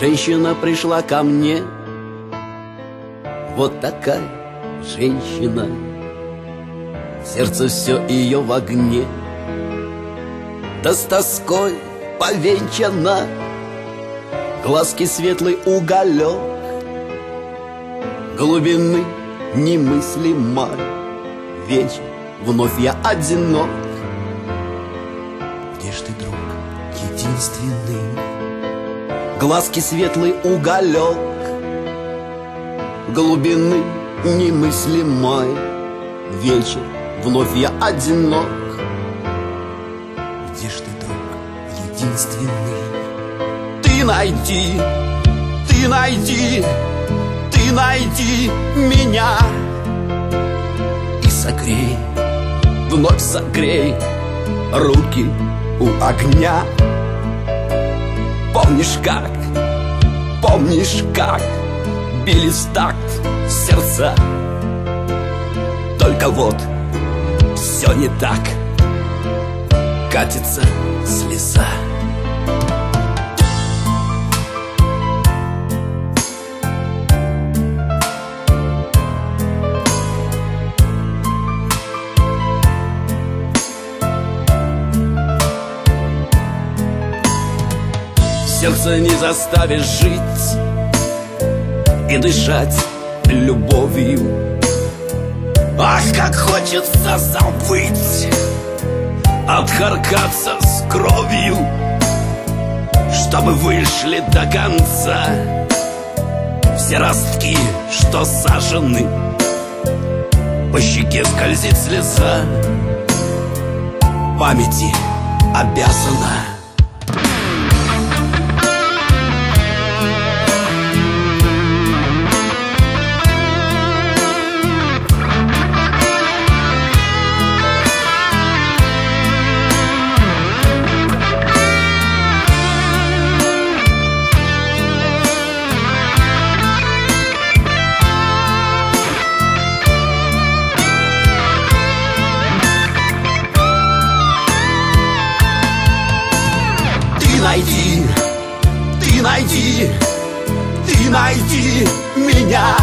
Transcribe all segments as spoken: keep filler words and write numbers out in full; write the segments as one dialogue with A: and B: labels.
A: Женщина пришла ко мне, вот такая женщина. Сердце все ее в огне, да с тоской повенчана. Глазки светлый уголек, глубины немыслимой. Вечер, вновь я одинок. Где ж ты, друг, единственный? Глазки светлый уголек, глубины немыслимой. Вечер, вновь я одинок. Где ж ты, друг, единственный? Ты найди, ты найди, ты найди меня и согрей, вновь согрей руки у огня. Помнишь как, помнишь как бились в такт сердца? Только вот все не так, катится слеза. Сердце не заставишь жить и дышать любовью. Ах, как хочется забыть, отхаркаться с кровью, чтобы вышли до конца все ростки, что сажены. По щеке скользит слеза, памяти обязана. Найди, ты найди, ты найди меня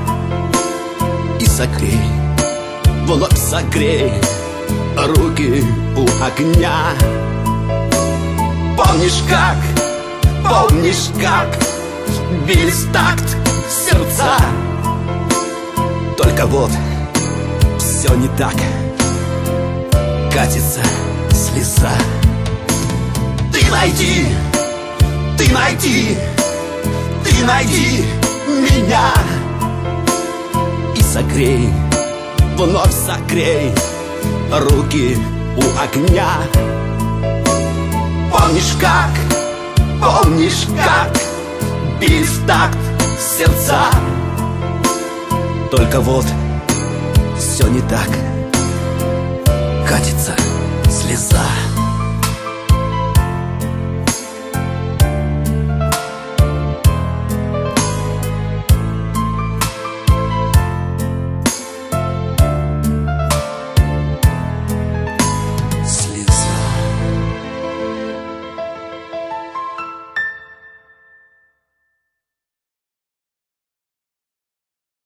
A: и согрей, вновь согрей руки у огня. Помнишь как, помнишь как бились в такт сердца? Только вот все не так, катится слеза. Ты найди, ты найди, ты найди меня и согрей, вновь согрей руки у огня. Помнишь как, помнишь как бились в такт сердца? Только вот все не так, катится слеза.